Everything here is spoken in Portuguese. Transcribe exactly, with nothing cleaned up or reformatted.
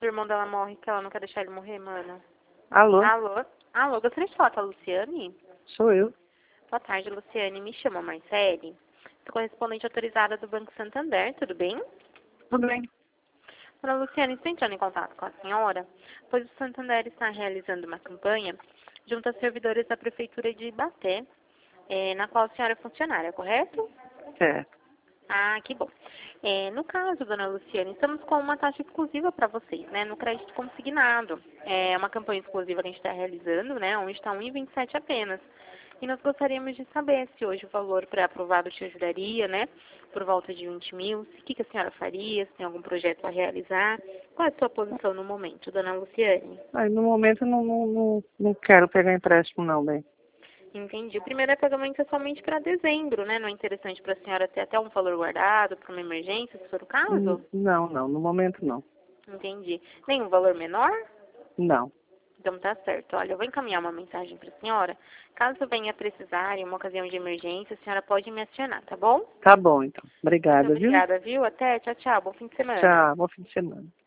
O irmão dela morre, que ela não quer deixar ele morrer, mano. Alô? Alô? Alô, gostaria de falar com a Luciane? Sou eu. Boa tarde, Luciane. Me chama Marcele. Sou correspondente autorizada do Banco Santander, tudo bem? Tudo bem. Dona Luciane, estou entrando em contato com a senhora, pois o Santander está realizando uma campanha junto a servidores da Prefeitura de Ibaté, eh, na qual a senhora é funcionária, correto? Certo. Ah, que bom. É, no caso, dona Luciane, estamos com uma taxa exclusiva para vocês, né, no crédito consignado. É uma campanha exclusiva que a gente está realizando, né, onde está um vírgula vinte e sete apenas. E nós gostaríamos de saber se hoje o valor pré-aprovado te ajudaria, né, por volta de vinte mil, o que, que a senhora faria, se tem algum projeto a realizar. Qual é a sua posição no momento, dona Luciane? Aí, no momento, eu não, não, não, não quero pegar empréstimo, não, bem. Entendi. O primeiro pagamento é somente para dezembro, né? Não é interessante para a senhora ter até um valor guardado para uma emergência, se for o Hum, caso? Não, não. No momento, não. Entendi. Nenhum valor menor? Não. Então tá certo. Olha, eu vou encaminhar uma mensagem para a senhora. Caso venha precisar em uma ocasião de emergência, a senhora pode me acionar, tá bom? Tá bom, então. Muito Obrigada, viu? obrigada, viu? Até. Tchau, tchau. Bom fim de semana. Tchau. Bom fim de semana.